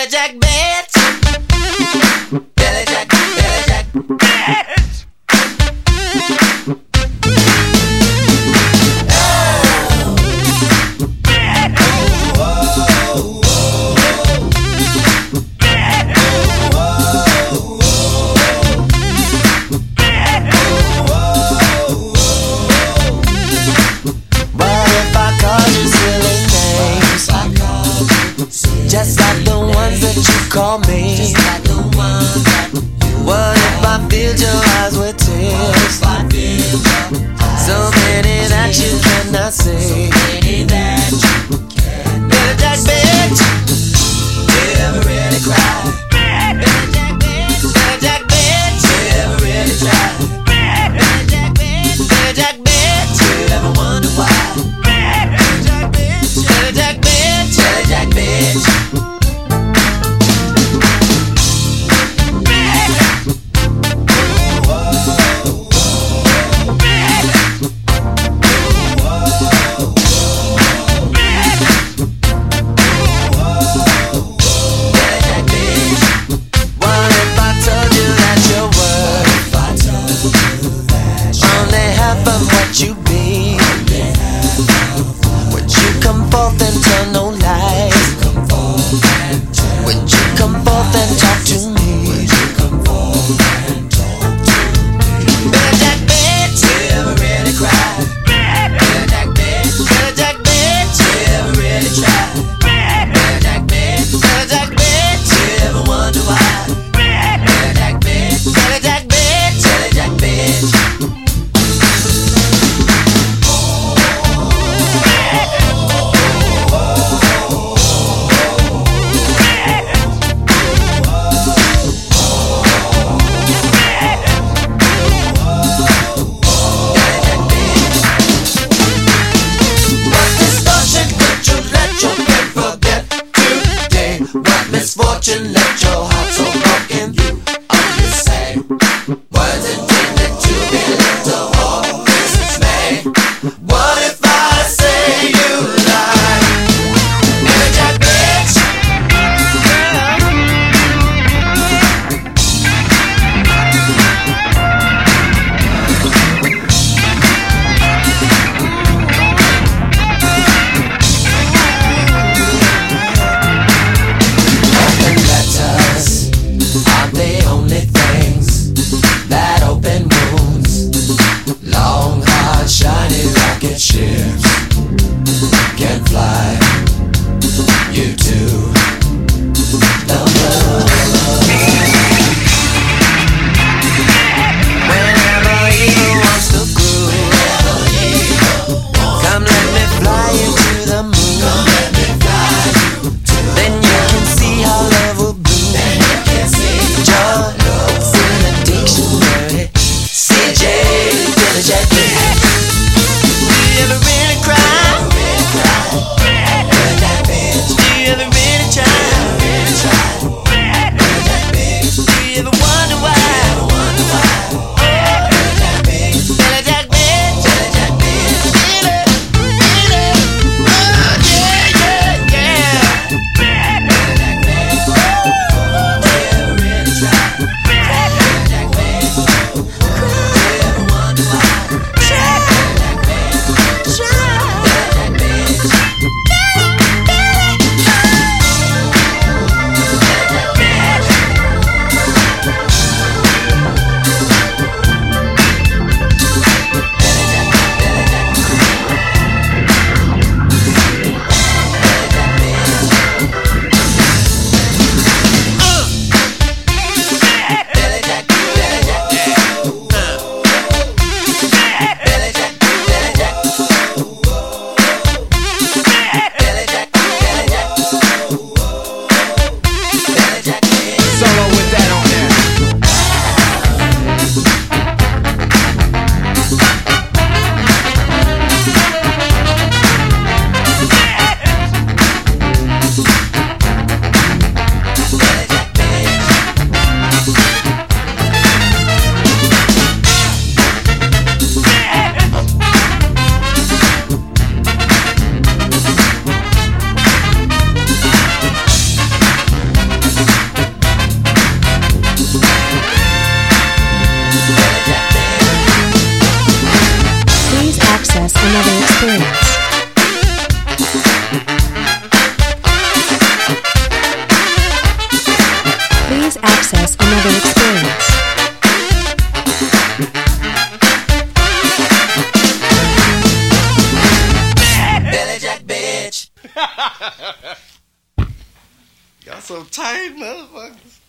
Billy Jack bitch. Billy Jack, Billy Jack bitch. Just like the ones that you call me. What if I filled your eyes with tears? So many that you cannot see. Billy Jack bitch, Do you ever really cry? Billy Jack bitch, Billy Jack bitch, Do you ever really try? Billy Jack bitch, Billy Jack bitch, Do you ever wonder why? Billy Jack bitch, Billy Jack bitch, Billy Jack bitch. What if I told you that you're worth only half of what you be? Would you come forth and tell no lies? Would you come forth and talk to me? Billy Jack bitch, Do you ever really cry? Billy Jack bitch. Billy Jack bitch, Do you ever really try? Billy Jack bitch. Billy Jack bitch, Do you ever wonder why? Billy Jack bitch. Billy Jack bitch. Billy Jack bitch. What misfortune let your heart so broken? You only say words intended to belittle or dismay. What if I say you lie? Billy Jack bitch. Open letters access another experience. Please access another experience. Billy Jack, bitch. Y'all so tight, motherfuckers.